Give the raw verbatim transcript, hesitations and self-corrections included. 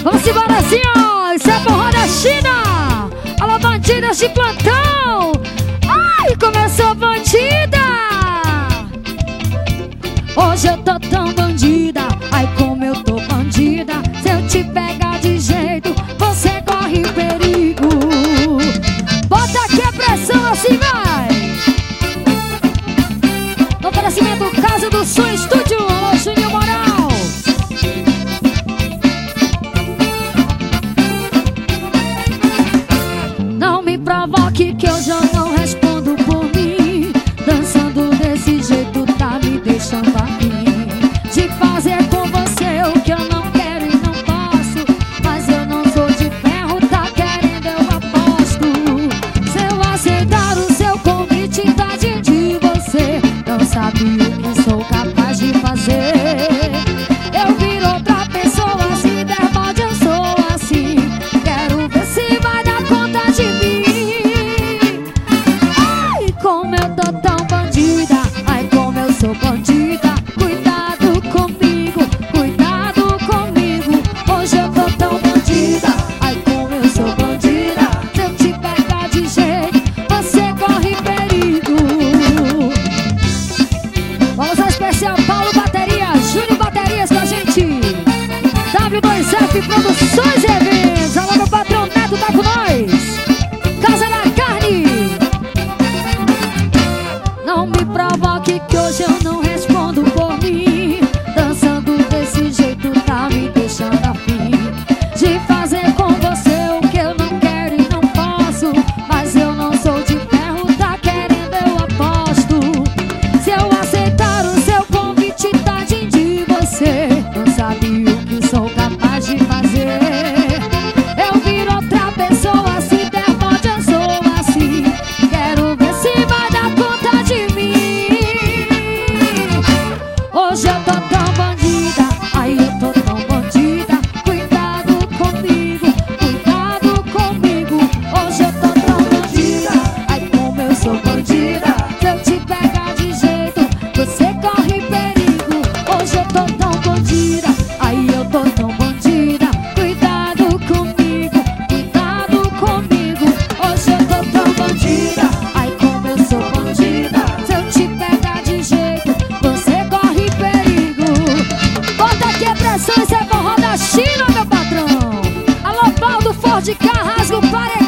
Vamos embora assim, ó. Isso é forró da China. Alô, bandidas de plantão. Ai, começou bandida. Hoje eu tô tão bandida. Ai, como eu tô bandida. Se eu te pegar de jeito, você corre perigo. Bota aqui a pressão, assim vai. No oferecimento Casa do Sul Estúdio. Alô, Juninho Moral. Não me provoque que hoje eu não respondo por mim. Dançando desse jeito tá me deixando aqui. De fazer com você o que eu não quero e não posso. Mas eu não sou de ferro, tá querendo eu aposto. Se eu aceitar o seu convite, tadinho de você. Não sabe o que sou capaz de fazer. Eu viro outra pessoa, se der balde eu sou assim. Quero ver se vai dar conta de mim. Ai, como eu tô tão bandida. Ai, como eu sou bandida. Cuidado comigo, cuidado comigo. Hoje eu tô tão bandida. Ai, como eu sou bandida. Se eu te pegar de jeito, você corre perigo. Vamos ao especial Paulo Baterias, Júnior Baterias com a gente. W dois F Produções e Eventos. Alô, meu patrão Neto tá com nós. Casa da Carne. Não me provoque que hoje eu não respondo por mim. Dançando desse jeito tá me deixando afim. De fazer com você o que eu não quero e não posso. Mas eu não sou de ferro, tá querendo eu aposto. Se eu aceitar o seu convite, tadinho de você. Não sabe o que sou capaz de fazer. Eu viro outra pessoa, se der pode eu sou assim. Quero ver se vai dar conta de mim. Hoje eu tô tão bandida. Ai, eu tô tão bandida. Cuidado comigo, cuidado comigo. Hoje eu tô tão bandida. Ai, como eu sou bandida. Se eu te pegar de jeito, você corre perigo. Hoje eu tô tão bandida. Ai, eu tô tão bandida. Cuidado comigo, cuidado comigo. Hoje eu tô tão bandida. Ai, como eu sou bandida. Se eu te pegar de jeito, você corre perigo. Bota aqui a pressão, isso é forró da China, meu patrão. Alô, Paulo Ford, Carrasco, Paredão.